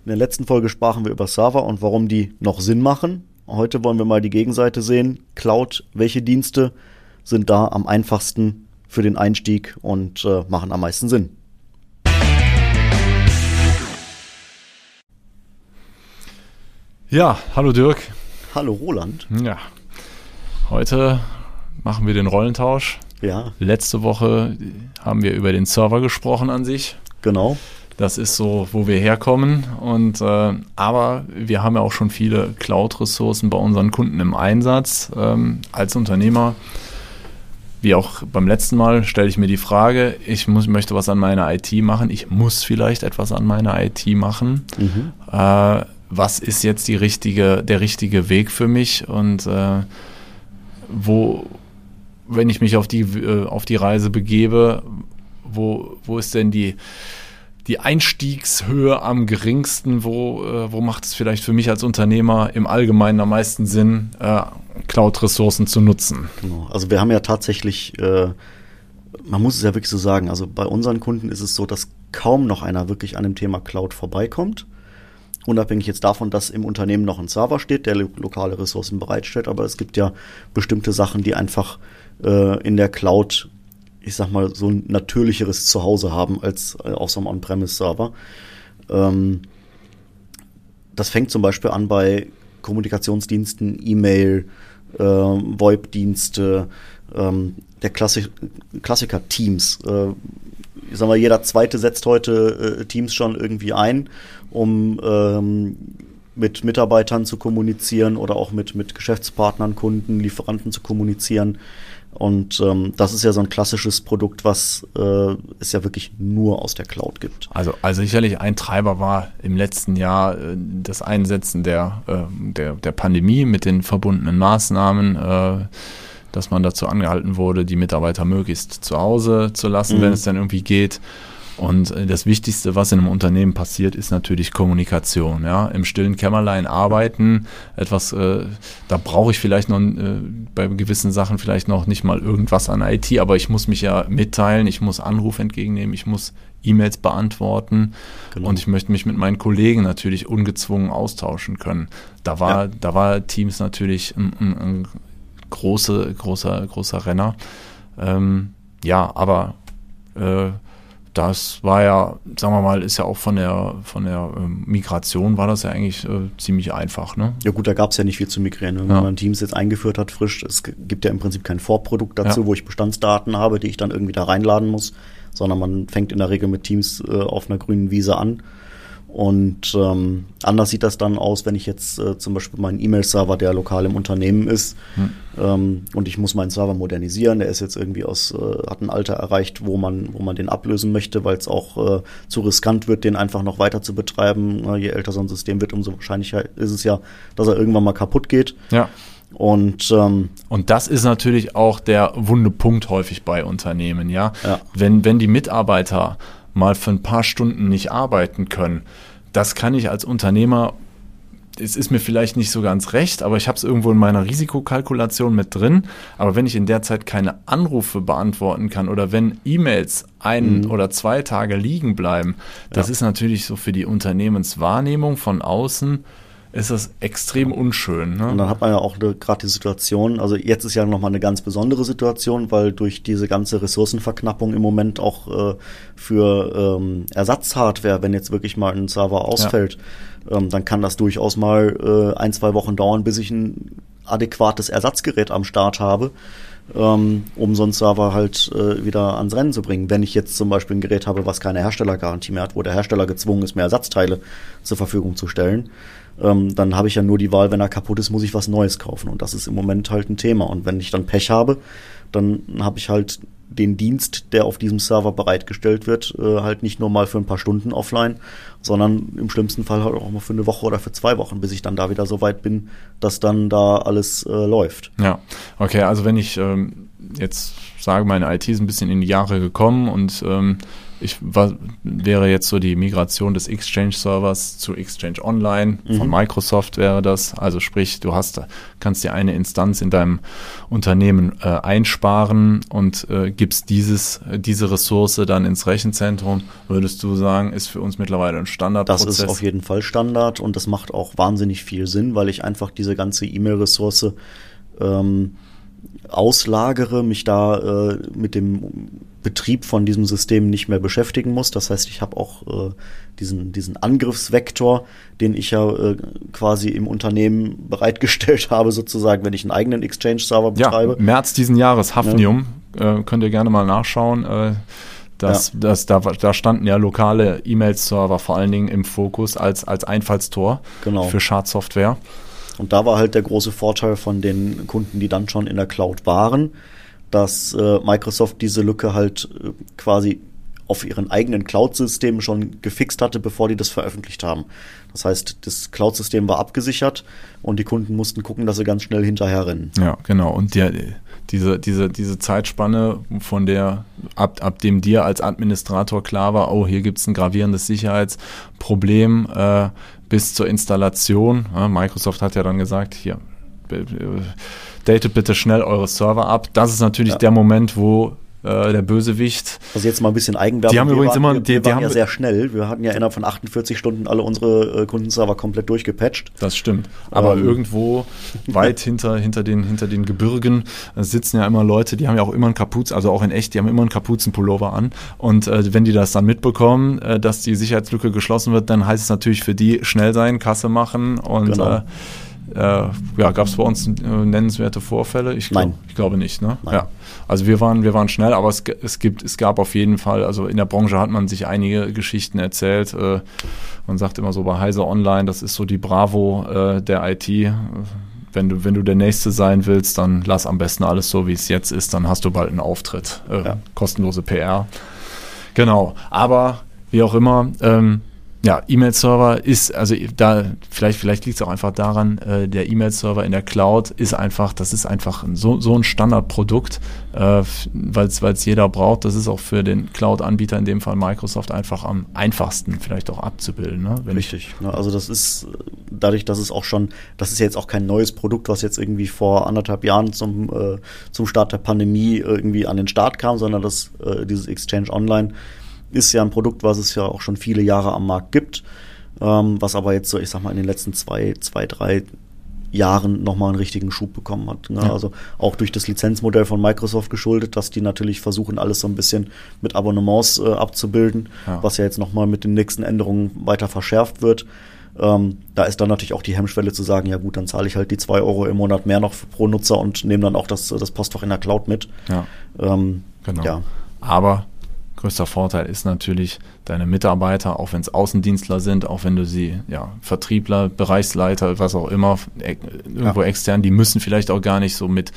In der letzten Folge sprachen wir über Server und warum die noch Sinn machen. Heute wollen wir mal die Gegenseite sehen. Cloud, welche Dienste sind da am einfachsten für den Einstieg und machen am meisten Sinn? Ja, hallo Dirk. Hallo Roland. Ja, heute machen wir den Rollentausch. Ja. Letzte Woche haben wir über den Server gesprochen an sich. Genau. Das ist so, wo wir herkommen. Und aber wir haben ja auch schon viele Cloud-Ressourcen bei unseren Kunden im Einsatz. Als Unternehmer, wie auch beim letzten Mal, stelle ich mir die Frage, möchte was an meiner IT machen. Ich muss vielleicht etwas an meiner IT machen. Was ist jetzt der richtige Weg für mich? Und wenn ich mich auf die Reise begebe, wo ist denn die Einstiegshöhe am geringsten? Wo macht es vielleicht für mich als Unternehmer im Allgemeinen am meisten Sinn, Cloud-Ressourcen zu nutzen? Genau. Also wir haben ja tatsächlich, man muss es ja wirklich so sagen, also bei unseren Kunden ist es so, dass kaum noch einer wirklich an dem Thema Cloud vorbeikommt. Unabhängig jetzt davon, dass im Unternehmen noch ein Server steht, der lokale Ressourcen bereitstellt, aber es gibt ja bestimmte Sachen, die einfach in der Cloud, ich sag mal, so ein natürlicheres Zuhause haben als auf so einem On-Premise-Server. Das fängt zum Beispiel an bei Kommunikationsdiensten, E-Mail, VoIP-Dienste, der Klassiker Teams. Ich sag mal, jeder Zweite setzt heute Teams schon irgendwie ein, um mit Mitarbeitern zu kommunizieren oder auch mit Geschäftspartnern, Kunden, Lieferanten zu kommunizieren. Und das ist ja so ein klassisches Produkt, was es ja wirklich nur aus der Cloud gibt. Also sicherlich ein Treiber war im letzten Jahr das Einsetzen der Pandemie mit den verbundenen Maßnahmen, dass man dazu angehalten wurde, die Mitarbeiter möglichst zu Hause zu lassen, wenn es dann irgendwie geht. Und das Wichtigste, was in einem Unternehmen passiert, ist natürlich Kommunikation. Ja? Im stillen Kämmerlein arbeiten, da brauche ich vielleicht noch bei gewissen Sachen vielleicht noch nicht mal irgendwas an IT, aber ich muss mich ja mitteilen, ich muss Anrufe entgegennehmen, ich muss E-Mails beantworten und ich möchte mich mit meinen Kollegen natürlich ungezwungen austauschen können. Da war Teams natürlich ein großer Renner. Aber das war ja, sagen wir mal, ist ja auch von der Migration war das ja eigentlich ziemlich einfach, ne? Ja gut, da gab es ja nicht viel zu migrieren. Wenn man Teams jetzt eingeführt hat, frisch, es gibt ja im Prinzip kein Vorprodukt dazu, wo ich Bestandsdaten habe, die ich dann irgendwie da reinladen muss, sondern man fängt in der Regel mit Teams auf einer grünen Wiese an. Und anders sieht das dann aus, wenn ich jetzt zum Beispiel meinen E-Mail-Server, der lokal im Unternehmen ist, und ich muss meinen Server modernisieren. Der ist jetzt irgendwie hat ein Alter erreicht, wo man den ablösen möchte, weil es auch zu riskant wird, den einfach noch weiter zu betreiben. Je älter so ein System wird, umso wahrscheinlicher ist es ja, dass er irgendwann mal kaputt geht. Ja. Und das ist natürlich auch der wunde Punkt häufig bei Unternehmen, ja. Wenn die Mitarbeiter mal für ein paar Stunden nicht arbeiten können, das kann ich als Unternehmer, es ist mir vielleicht nicht so ganz recht, aber ich habe es irgendwo in meiner Risikokalkulation mit drin, aber wenn ich in der Zeit keine Anrufe beantworten kann oder wenn E-Mails 1 oder 2 Tage liegen bleiben, das ist natürlich so für die Unternehmenswahrnehmung von außen, ist das extrem unschön. Ne? Und dann hat man ja auch gerade die Situation, also jetzt ist ja nochmal eine ganz besondere Situation, weil durch diese ganze Ressourcenverknappung im Moment auch für Ersatzhardware, wenn jetzt wirklich mal ein Server ausfällt, dann kann das durchaus mal 1-2 Wochen dauern, bis ich ein adäquates Ersatzgerät am Start habe, um so einen Server halt wieder ans Rennen zu bringen. Wenn ich jetzt zum Beispiel ein Gerät habe, was keine Herstellergarantie mehr hat, wo der Hersteller gezwungen ist, mir Ersatzteile zur Verfügung zu stellen, dann habe ich ja nur die Wahl, wenn er kaputt ist, muss ich was Neues kaufen. Und das ist im Moment halt ein Thema. Und wenn ich dann Pech habe, dann habe ich halt den Dienst, der auf diesem Server bereitgestellt wird, halt nicht nur mal für ein paar Stunden offline, sondern im schlimmsten Fall halt auch mal für eine Woche oder für 2 Wochen, bis ich dann da wieder so weit bin, dass dann da alles läuft. Ja, okay, also wenn ich jetzt sage, meine IT ist ein bisschen in die Jahre gekommen und wäre jetzt so die Migration des Exchange-Servers zu Exchange Online von Microsoft wäre das. Also sprich, kannst dir eine Instanz in deinem Unternehmen einsparen und gibst diese Ressource dann ins Rechenzentrum. Würdest du sagen, ist für uns mittlerweile ein Standardprozess? Das ist auf jeden Fall Standard und das macht auch wahnsinnig viel Sinn, weil ich einfach diese ganze E-Mail-Ressource auslagere, mich da mit dem Betrieb von diesem System nicht mehr beschäftigen muss. Das heißt, ich habe auch diesen Angriffsvektor, den ich ja quasi im Unternehmen bereitgestellt habe, sozusagen, wenn ich einen eigenen Exchange-Server betreibe. Ja, März diesen Jahres, Hafnium, könnt ihr gerne mal nachschauen. Da standen ja lokale E-Mail-Server vor allen Dingen im Fokus als Einfallstor für Schadsoftware. Und da war halt der große Vorteil von den Kunden, die dann schon in der Cloud waren, dass Microsoft diese Lücke halt quasi auf ihren eigenen Cloud-Systemen schon gefixt hatte, bevor die das veröffentlicht haben. Das heißt, das Cloud-System war abgesichert und die Kunden mussten gucken, dass sie ganz schnell hinterher rennen. Ja, genau. Und diese Zeitspanne, von der ab dem dir als Administrator klar war, oh, hier gibt es ein gravierendes Sicherheitsproblem, bis zur Installation. Ja, Microsoft hat ja dann gesagt, hier, datet bitte schnell eure Server ab. Das ist natürlich der Moment, wo der Bösewicht. Also jetzt mal ein bisschen Eigenwerbung. Die haben übrigens wir waren ja sehr schnell. Wir hatten ja innerhalb von 48 Stunden alle unsere Kundenserver komplett durchgepatcht. Das stimmt. Aber irgendwo weit hinter den Gebirgen sitzen ja immer Leute, die haben ja auch immer einen Kapuzen, also auch in echt, die haben immer einen Kapuzenpullover an. Und wenn die das dann mitbekommen, dass die Sicherheitslücke geschlossen wird, dann heißt es natürlich für die schnell sein, Kasse machen und gab es bei uns nennenswerte Vorfälle? Ich glaube nicht. Ne? Nein. Ja. Also wir waren schnell, aber es gab auf jeden Fall, also in der Branche hat man sich einige Geschichten erzählt. Man sagt immer so bei Heise Online, das ist so die Bravo der IT. Wenn du der Nächste sein willst, dann lass am besten alles so, wie es jetzt ist, dann hast du bald einen Auftritt. Kostenlose PR. Genau, aber wie auch immer, E-Mail-Server ist, also da, vielleicht liegt es auch einfach daran, der E-Mail-Server in der Cloud ist einfach so ein Standardprodukt, weil es jeder braucht. Das ist auch für den Cloud-Anbieter, in dem Fall Microsoft, einfach am einfachsten vielleicht auch abzubilden. Ne? Richtig. Also das ist, dadurch, dass es auch schon, das ist jetzt auch kein neues Produkt, was jetzt irgendwie vor 1,5 Jahren zum Start der Pandemie irgendwie an den Start kam, sondern dieses Exchange Online ist ja ein Produkt, was es ja auch schon viele Jahre am Markt gibt, was aber jetzt so, ich sag mal, in den letzten 2-3 Jahren nochmal einen richtigen Schub bekommen hat. Ne? Ja. Also auch durch das Lizenzmodell von Microsoft geschuldet, dass die natürlich versuchen, alles so ein bisschen mit Abonnements abzubilden, was ja jetzt nochmal mit den nächsten Änderungen weiter verschärft wird. Da ist dann natürlich auch die Hemmschwelle zu sagen, ja gut, dann zahle ich halt die 2 Euro im Monat mehr noch pro Nutzer und nehme dann auch das Postfach in der Cloud mit. Ja, genau. Ja. Aber größter Vorteil ist natürlich, deine Mitarbeiter, auch wenn es Außendienstler sind, auch wenn du sie, Vertriebler, Bereichsleiter, was auch immer, irgendwo extern, die müssen vielleicht auch gar nicht so mit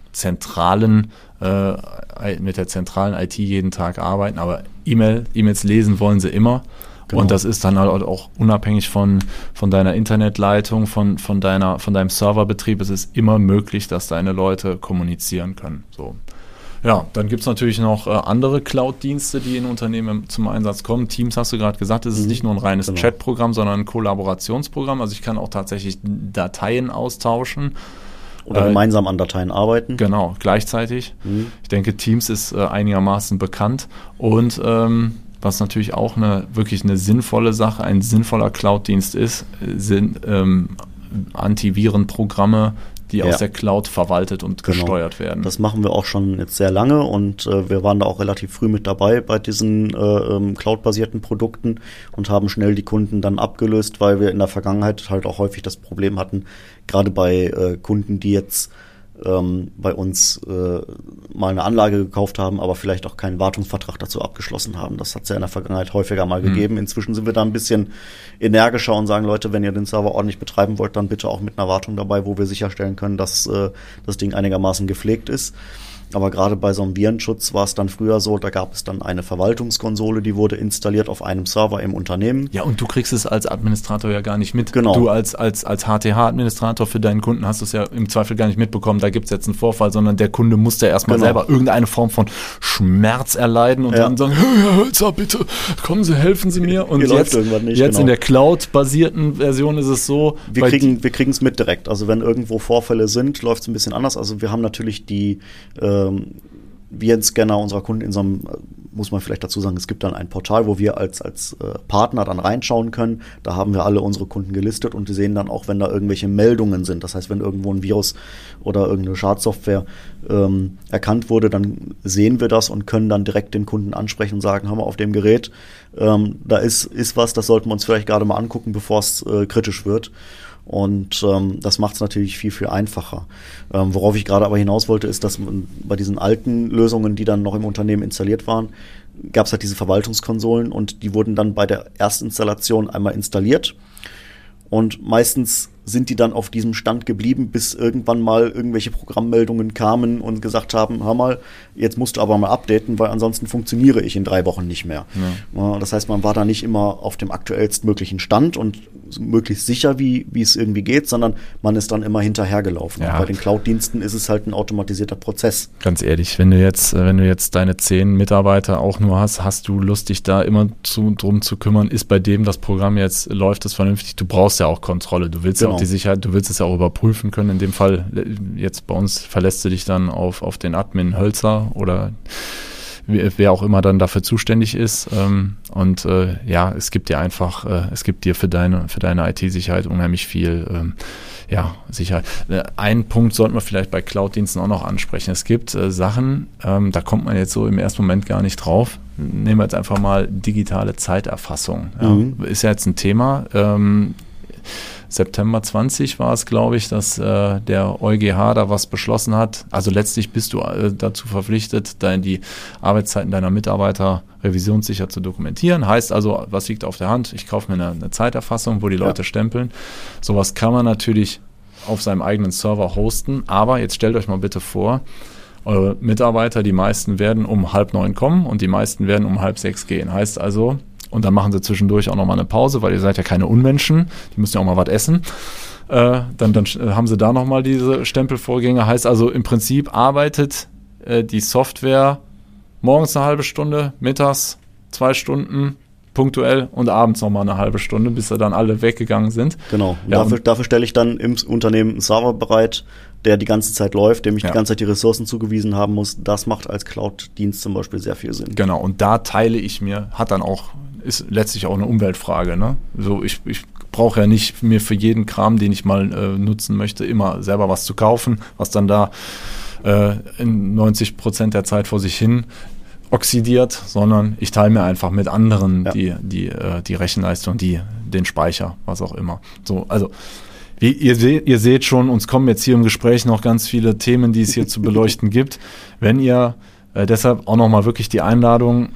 der zentralen IT jeden Tag arbeiten, aber E-Mails lesen wollen sie immer. Genau. Und das ist dann halt auch unabhängig von deiner Internetleitung, von deinem Serverbetrieb. Es ist immer möglich, dass deine Leute kommunizieren können. So. Ja, dann gibt es natürlich noch andere Cloud-Dienste, die in Unternehmen zum Einsatz kommen. Teams hast du gerade gesagt, es ist nicht nur ein reines Chatprogramm, sondern ein Kollaborationsprogramm. Also ich kann auch tatsächlich Dateien austauschen. Oder gemeinsam an Dateien arbeiten. Genau, gleichzeitig. Ich denke, Teams ist einigermaßen bekannt. Und was natürlich auch wirklich eine sinnvolle Sache, ein sinnvoller Cloud-Dienst ist, sind Antivirenprogramme, die aus der Cloud verwaltet und gesteuert werden. Das machen wir auch schon jetzt sehr lange und wir waren da auch relativ früh mit dabei bei diesen Cloud-basierten Produkten und haben schnell die Kunden dann abgelöst, weil wir in der Vergangenheit halt auch häufig das Problem hatten, gerade bei Kunden, die jetzt bei uns mal eine Anlage gekauft haben, aber vielleicht auch keinen Wartungsvertrag dazu abgeschlossen haben. Das hat es ja in der Vergangenheit häufiger mal gegeben. Inzwischen sind wir da ein bisschen energischer und sagen, Leute, wenn ihr den Server ordentlich betreiben wollt, dann bitte auch mit einer Wartung dabei, wo wir sicherstellen können, dass das Ding einigermaßen gepflegt ist. Aber gerade bei so einem Virenschutz war es dann früher so, da gab es dann eine Verwaltungskonsole, die wurde installiert auf einem Server im Unternehmen. Ja, und du kriegst es als Administrator ja gar nicht mit. Genau. Du als HTH-Administrator für deinen Kunden hast es ja im Zweifel gar nicht mitbekommen, da gibt es jetzt einen Vorfall, sondern der Kunde musste erstmal selber irgendeine Form von Schmerz erleiden und dann sagen, Herr Hölzer, bitte, kommen Sie, helfen Sie mir. Und jetzt in der Cloud-basierten Version ist es so. Wir kriegen es mit direkt. Also wenn irgendwo Vorfälle sind, läuft es ein bisschen anders. Also wir haben natürlich die Virenscanner unserer Kunden in so einem, muss man vielleicht dazu sagen, es gibt dann ein Portal, wo wir als Partner dann reinschauen können. Da haben wir alle unsere Kunden gelistet und die sehen dann auch, wenn da irgendwelche Meldungen sind. Das heißt, wenn irgendwo ein Virus oder irgendeine Schadsoftware erkannt wurde, dann sehen wir das und können dann direkt den Kunden ansprechen und sagen, haben wir auf dem Gerät, da ist was, das sollten wir uns vielleicht gerade mal angucken, bevor es kritisch wird. Und das macht es natürlich viel, viel einfacher. Worauf ich gerade aber hinaus wollte, ist, dass bei diesen alten Lösungen, die dann noch im Unternehmen installiert waren, gab es halt diese Verwaltungskonsolen und die wurden dann bei der Erstinstallation einmal installiert. Und meistens sind die dann auf diesem Stand geblieben, bis irgendwann mal irgendwelche Programmmeldungen kamen und gesagt haben, hör mal, jetzt musst du aber mal updaten, weil ansonsten funktioniere ich in 3 Wochen nicht mehr. Ja. Das heißt, man war da nicht immer auf dem aktuellstmöglichen Stand und möglichst sicher, wie es irgendwie geht, sondern man ist dann immer hinterhergelaufen. Ja. Bei den Cloud-Diensten ist es halt ein automatisierter Prozess. Ganz ehrlich, wenn du jetzt deine 10 Mitarbeiter auch nur hast du Lust, dich da immer drum zu kümmern, ist bei dem das Programm jetzt, läuft es vernünftig, du brauchst ja auch Kontrolle, du willst ja auch die Sicherheit, du willst es ja auch überprüfen können. In dem Fall, jetzt bei uns verlässt du dich dann auf den Admin Hölzer oder wer auch immer dann dafür zuständig ist. Es gibt dir einfach, für deine IT-Sicherheit unheimlich viel Sicherheit. Einen Punkt sollten wir vielleicht bei Cloud-Diensten auch noch ansprechen. Es gibt Sachen, da kommt man jetzt so im ersten Moment gar nicht drauf. Nehmen wir jetzt einfach mal digitale Zeiterfassung. Ja. Ist ja jetzt ein Thema. September 20 war es, glaube ich, dass der EuGH da was beschlossen hat. Also letztlich bist du dazu verpflichtet, die Arbeitszeiten deiner Mitarbeiter revisionssicher zu dokumentieren. Heißt also, was liegt auf der Hand? Ich kaufe mir eine Zeiterfassung, wo die Leute stempeln. Sowas kann man natürlich auf seinem eigenen Server hosten. Aber jetzt stellt euch mal bitte vor, eure Mitarbeiter, die meisten werden um 8:30 kommen und die meisten werden um 5:30 gehen. Heißt also, und dann machen sie zwischendurch auch nochmal eine Pause, weil ihr seid ja keine Unmenschen, die müssen ja auch mal was essen. Dann haben sie da nochmal diese Stempelvorgänge. Heißt also, im Prinzip arbeitet die Software morgens eine halbe Stunde, mittags 2 Stunden punktuell und abends nochmal eine halbe Stunde, bis sie dann alle weggegangen sind. Genau. Und dafür stelle ich dann im Unternehmen einen Server bereit, der die ganze Zeit läuft, dem ich die ganze Zeit die Ressourcen zugewiesen haben muss. Das macht als Cloud-Dienst zum Beispiel sehr viel Sinn. Genau, und da teile ich mir, ist letztlich auch eine Umweltfrage. Ne? So, ich brauche ja nicht mir für jeden Kram, den ich mal nutzen möchte, immer selber was zu kaufen, was dann da in 90% der Zeit vor sich hin oxidiert, sondern ich teile mir einfach mit anderen die Rechenleistung, den Speicher, was auch immer. So, also ihr seht schon, uns kommen jetzt hier im Gespräch noch ganz viele Themen, die es hier zu beleuchten gibt. Wenn ihr deshalb auch nochmal wirklich die Einladung,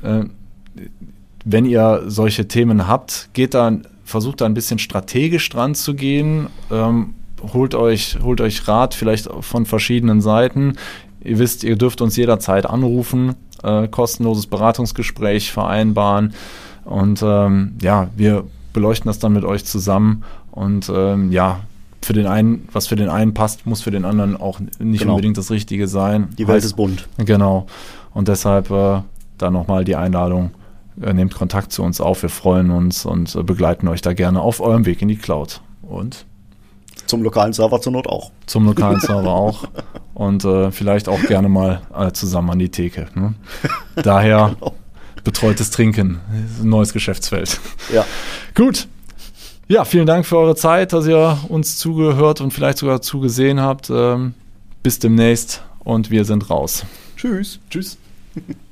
wenn ihr solche Themen habt, versucht da ein bisschen strategisch dran zu gehen, holt euch Rat vielleicht von verschiedenen Seiten. Ihr wisst, ihr dürft uns jederzeit anrufen, kostenloses Beratungsgespräch vereinbaren und wir beleuchten das dann mit euch zusammen und für den einen, was für den einen passt, muss für den anderen auch nicht unbedingt das Richtige sein. Die Welt ist bunt. Genau. Und deshalb da nochmal die Einladung, nehmt Kontakt zu uns auf, wir freuen uns und begleiten euch da gerne auf eurem Weg in die Cloud. Und zum lokalen Server zur Not auch. Zum lokalen Server auch. Und vielleicht auch gerne mal zusammen an die Theke. Ne? Daher betreutes Trinken, ein neues Geschäftsfeld. Ja. Gut. Ja, vielen Dank für eure Zeit, dass ihr uns zugehört und vielleicht sogar zugesehen habt. Bis demnächst und wir sind raus. Tschüss. Tschüss.